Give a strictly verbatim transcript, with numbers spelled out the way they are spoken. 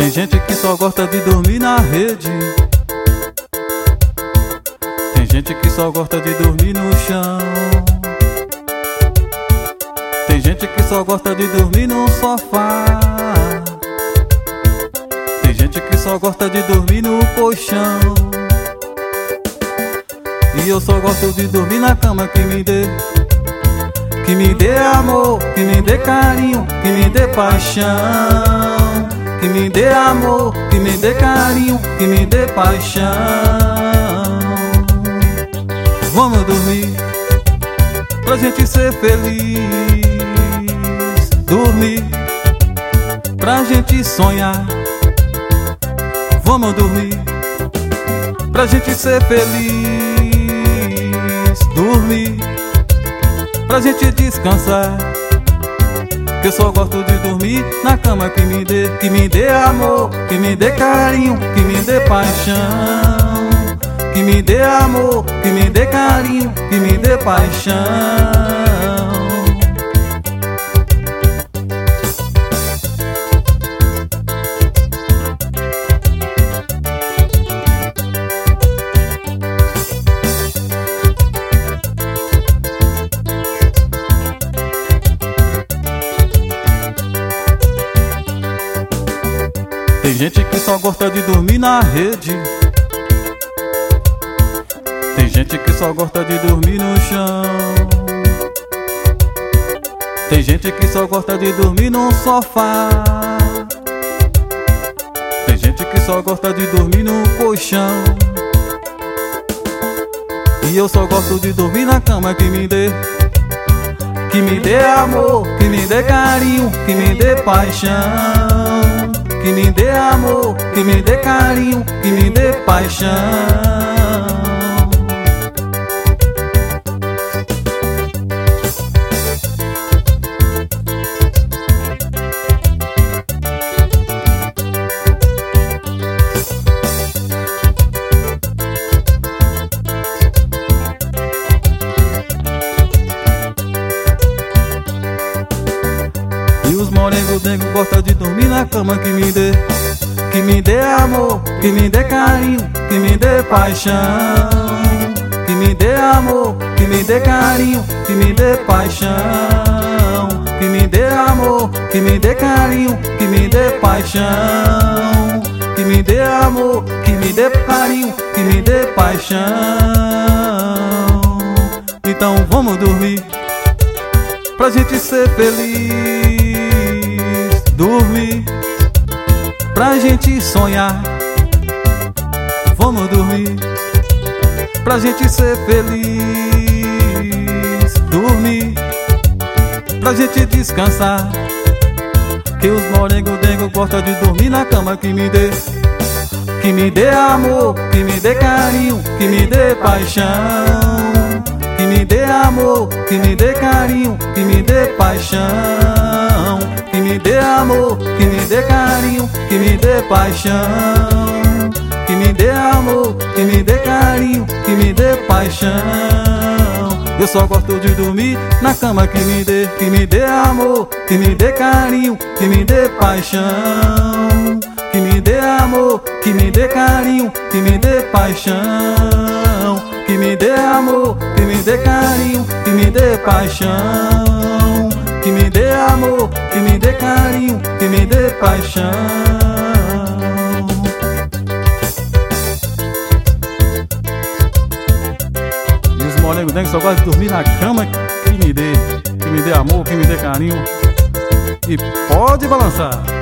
Tem gente que só gosta de dormir na rede. Tem gente que só gosta de dormir no chão. Tem gente que só gosta de dormir no sofá. Tem gente que só gosta de dormir no colchão. E eu só gosto de dormir na cama que me dê, que me dê amor, que me dê carinho, que me dê paixão. Que me dê amor, que me dê carinho, que me dê paixão. Vamos dormir pra gente ser feliz. Dormir pra gente sonhar. Vamos dormir pra gente ser feliz. Dormir pra gente descansar. Que eu só gosto de dormir na cama que me dê, que me dê amor, que me dê carinho, que me dê paixão. Que me dê amor, que me dê carinho, que me dê paixão. Tem gente que só gosta de dormir na rede. Tem gente que só gosta de dormir no chão. Tem gente que só gosta de dormir no sofá. Tem gente que só gosta de dormir no colchão. E eu só gosto de dormir na cama que me dê, que me dê amor, que me dê carinho, que me dê paixão. Que me dê amor, que me dê carinho, que me dê paixão. E os morengo-dengo gostam de dormir na cama que me dê, que me dê amor, que me dê carinho, que me dê paixão. Que me dê amor, que me dê carinho, que me dê paixão. Que me dê amor, que me dê carinho, que me dê paixão. Que me dê amor, que me dê carinho, que me dê paixão. Então vamos dormir pra gente ser feliz. Dormir pra gente sonhar. Vamos dormir pra gente ser feliz. Dormir pra gente descansar. Que os morengo-dengo gostam de dormir na cama que me dê, que me dê amor, que me dê carinho, que me dê paixão. Que me dê amor, que me dê carinho, que me dê paixão. Que me dê amor, que me dê carinho, que me dê paixão. Que me dê amor, que me dê carinho, que me dê paixão. Eu só gosto de dormir na cama que me dê, que me dê amor, que me dê carinho, que me dê paixão. Que me dê amor, que me dê carinho, que me dê paixão. Que me dê amor, que me dê carinho, que me dê paixão. Que me dê amor, que me dê carinho, que me dê paixão. E os morengo-dengo só gostam de dormir na cama que me dê, que me dê amor, que me dê carinho. E pode balançar.